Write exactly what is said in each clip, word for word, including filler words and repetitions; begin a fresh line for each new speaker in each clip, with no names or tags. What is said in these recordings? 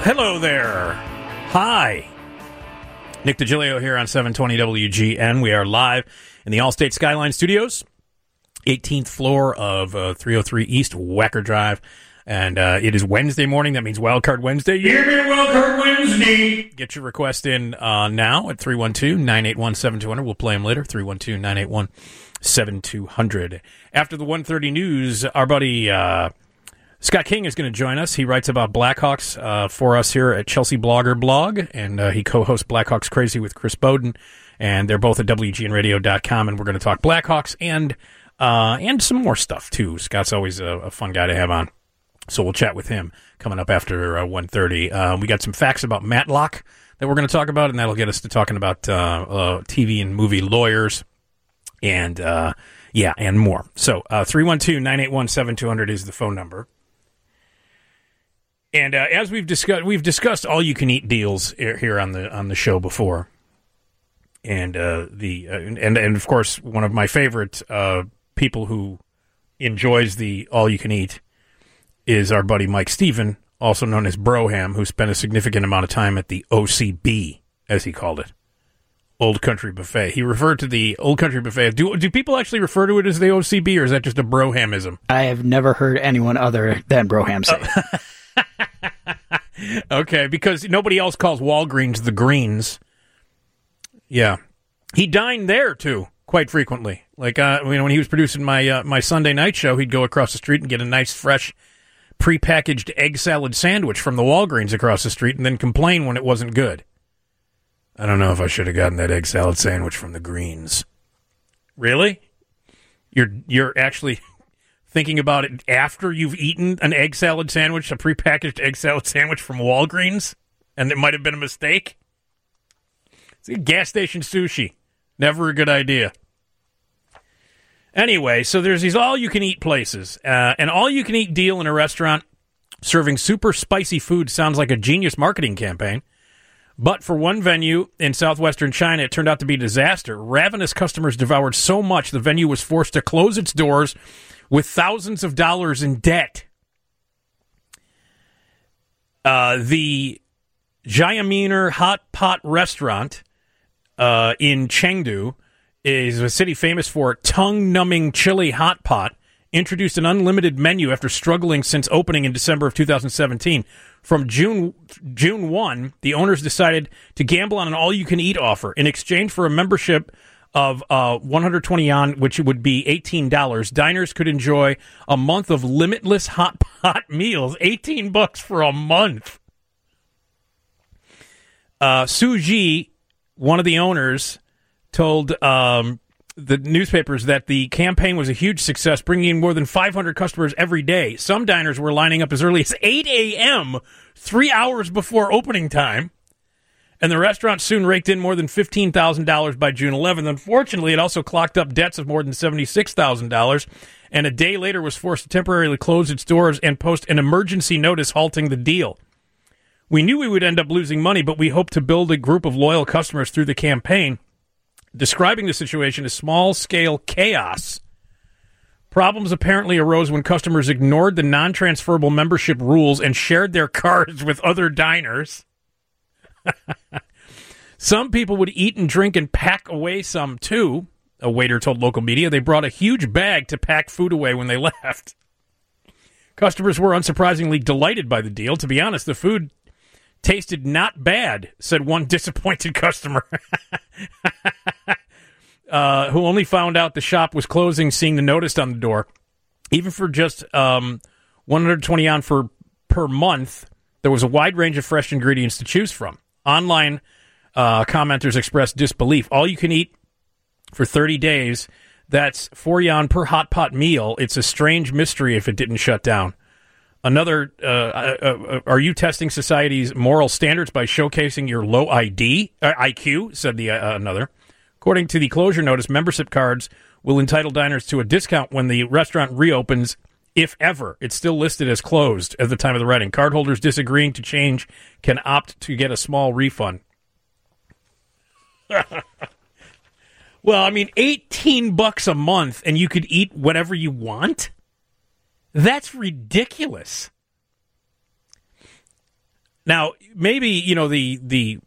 Hello there. Hi. Nick DiGilio here on seven twenty W G N. We are live in the Allstate Skyline Studios, eighteenth floor of uh, three oh three East Wacker Drive. And uh, it is Wednesday morning. That means Wildcard Wednesday. Give me Wildcard Wednesday. Get your request in uh, now at three one two, nine eight one, seven two zero zero. We'll play them later, three one two, nine eight one, seven two zero zero. After the one thirty news, our buddy uh, Scott King is going to join us. He writes about Blackhawks uh, for us here at Chelsea Blogger Blog, and uh, he co-hosts Blackhawks Crazy with Chris Bowden, and they're both at W G N radio dot com, and we're going to talk Blackhawks and uh, and some more stuff, too. Scott's always a, a fun guy to have on. So we'll chat with him coming up after uh, one thirty. Uh, we got some facts about Matlock that we're going to talk about, and that'll get us to talking about uh, uh, T V and movie lawyers and, uh, yeah, and more. So uh, three one two, nine eight one, seven two zero zero is the phone number. And uh, as we've discussed, we've discussed all-you-can-eat deals here on the on the show before. And, uh, the, uh, and, and, of course, one of my favorite uh, people who enjoys the all-you-can-eat is our buddy Mike Stephen, also known as Broham, who spent a significant amount of time at the O C B, as he called it, Old Country Buffet. He referred to the Old Country Buffet. Do do people actually refer to it as the O C B, or is that just a Brohamism?
I have never heard anyone other than Broham say
it. Okay, because nobody else calls Walgreens the Greens. Yeah. He dined there, too, quite frequently. Like, uh, you know, when he was producing my uh, my Sunday night show, he'd go across the street and get a nice, fresh, prepackaged egg salad sandwich from the Walgreens across the street and then complain when it wasn't good. I don't know if I should have gotten that egg salad sandwich from the Greens. Really? You're you're actually thinking about it after you've eaten an egg salad sandwich, a prepackaged egg salad sandwich from Walgreens, and it might have been a mistake? It's a gas station sushi. Never a good idea. Anyway, so there's these all-you-can-eat places. Uh, an all-you-can-eat deal in a restaurant serving super spicy food sounds like a genius marketing campaign. But for one venue in southwestern China, it turned out to be a disaster. Ravenous customers devoured so much the venue was forced to close its doors with thousands of dollars in debt. Uh, the Jiaminer Hot Pot Restaurant uh, in Chengdu is a city famous for tongue-numbing chili hot pot, introduced an unlimited menu after struggling since opening in December of two thousand seventeen. From June June first, the owners decided to gamble on an all-you-can-eat offer. In exchange for a membership of uh, one hundred twenty yuan, which would be eighteen dollars, diners could enjoy a month of limitless hot pot meals. eighteen bucks for a month. Uh, Su Ji, one of the owners, told um, the newspapers that the campaign was a huge success, bringing in more than five hundred customers every day. Some diners were lining up as early as eight a.m., three hours before opening time, and the restaurant soon raked in more than fifteen thousand dollars by June eleventh. Unfortunately, it also clocked up debts of more than seventy-six thousand dollars, and a day later was forced to temporarily close its doors and post an emergency notice halting the deal. We knew we would end up losing money, but we hoped to build a group of loyal customers through the campaign, describing the situation as small-scale chaos. Problems apparently arose when customers ignored the non-transferable membership rules and shared their cards with other diners. Some people would eat and drink and pack away some, too, a waiter told local media. They brought a huge bag to pack food away when they left. Customers were unsurprisingly delighted by the deal. To be honest, the food tasted not bad, said one disappointed customer. Uh, who only found out the shop was closing seeing the notice on the door. Even for just um, one hundred twenty yuan for per month, there was a wide range of fresh ingredients to choose from. Online uh, commenters expressed disbelief. All you can eat for thirty days, that's four yuan per hot pot meal. It's a strange mystery if it didn't shut down. Another, uh, uh, uh, are you testing society's moral standards by showcasing your low I D, uh, I Q, said the uh, another. According to the closure notice, membership cards will entitle diners to a discount when the restaurant reopens, if ever. It's still listed as closed at the time of the writing. Cardholders disagreeing to change can opt to get a small refund. Well, I mean, eighteen bucks a month and you could eat whatever you want? That's ridiculous. Now, maybe, you know, the the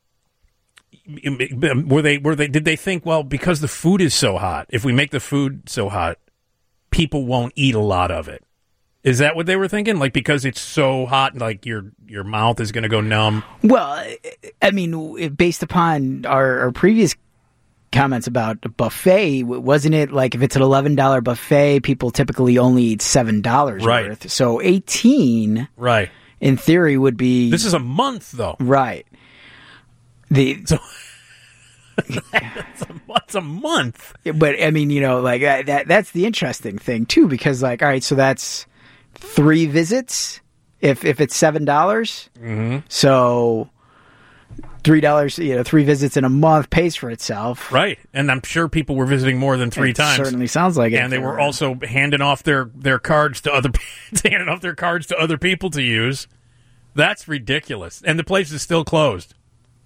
were they were they did they think, well, because the food is so hot, if we make the food so hot, people won't eat a lot of it. Is that what they were thinking? Like, because it's so hot, like your your mouth is going to go numb?
Well, I mean, based upon our, our previous comments about the buffet, wasn't it like if it's an eleven dollars buffet, people typically only eat seven dollars
right.
worth? So eighteen
right.
in theory would be...
This is a month, though.
Right. The
so, that's, a, that's a month.
But, I mean, you know, like that, that that's the interesting thing, too, because, like, all right, so that's three visits if if it's seven dollars.
Mm-hmm.
So three dollars, you know, three visits in a month pays for itself.
Right. And I'm sure people were visiting more than three
it
times.
Certainly sounds like it.
And they were also handing off their, their cards to other handing off their cards to other people to use. That's ridiculous. And the place is still closed.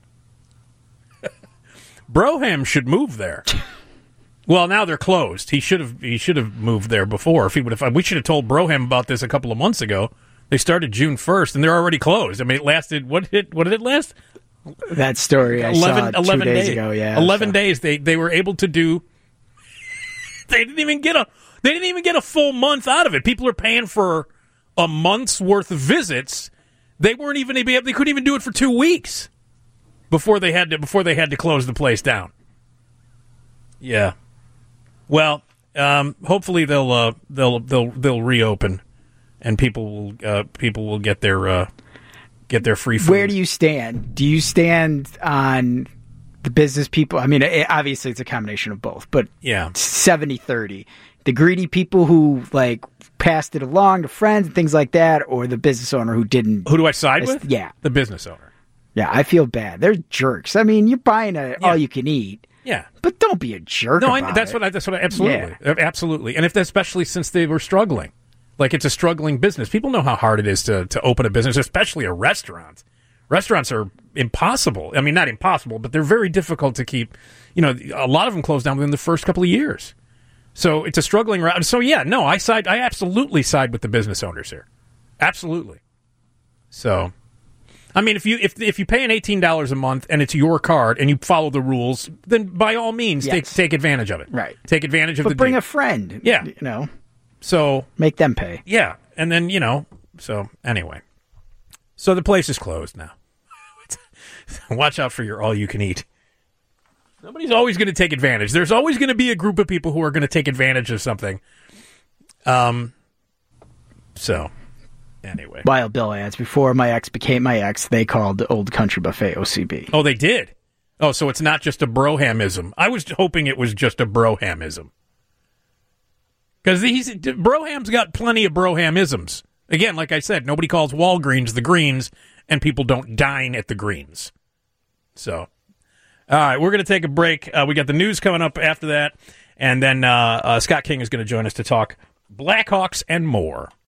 Broham should move there. Well, now they're closed. He should have he should have moved there before. If he would have, we should have told Broham about this a couple of months ago. They started June first, and they're already closed. I mean, it lasted what did what did it last?
That story I
eleven,
saw
eleven
two days,
days
ago. Yeah,
eleven
so.
days. They they were able to do. They didn't even get a they didn't even get a full month out of it. People are paying for a month's worth of visits. They weren't even able. They couldn't even do it for two weeks before they had to before they had to close the place down. Yeah. Well, um, hopefully they'll uh, they'll they'll they'll reopen, and people will uh, people will get their uh, get their free food.
Where do you stand? Do you stand on the business people? I mean, it, obviously it's a combination of both, but
yeah,
seventy thirty. The greedy people who like passed it along to friends and things like that, or the business owner who didn't.
Who do I side with?
Yeah,
the business owner.
Yeah, I feel bad. They're jerks. I mean, you're buying a
yeah.
all you can eat.
Yeah,
but don't be a jerk.
No,
about
I, that's
it.
what I. That's what I. Absolutely,
yeah.
absolutely. And if especially since they were struggling, like it's a struggling business. People know how hard it is to to open a business, especially a restaurant. Restaurants are impossible. I mean, not impossible, but they're very difficult to keep. You know, a lot of them close down within the first couple of years. So it's a struggling route. So yeah, no, I side. I absolutely side with the business owners here. Absolutely. So. I mean, if you if if you pay an eighteen dollars a month and it's your card and you follow the rules, then by all means
yes.
take take advantage of it.
Right.
Take advantage of
but
the
bring
deal.
a friend.
Yeah.
You know.
So
make them pay.
Yeah, and then you know. So anyway, so the place is closed now. Watch out for your all you can eat. Somebody's always going to take advantage. There's always going to be a group of people who are going to take advantage of something. Um. So. Anyway.
Wild Bill adds, before my ex became my ex, they called the Old Country Buffet O C B.
Oh, they did? Oh, so it's not just a brohamism. I was hoping it was just a brohamism. Because Broham's got plenty of brohamisms. Again, like I said, nobody calls Walgreens the Greens, and people don't dine at the Greens. So, all right, we're going to take a break. Uh, we got the news coming up after that, and then uh, uh, Scott King is going to join us to talk Blackhawks and more.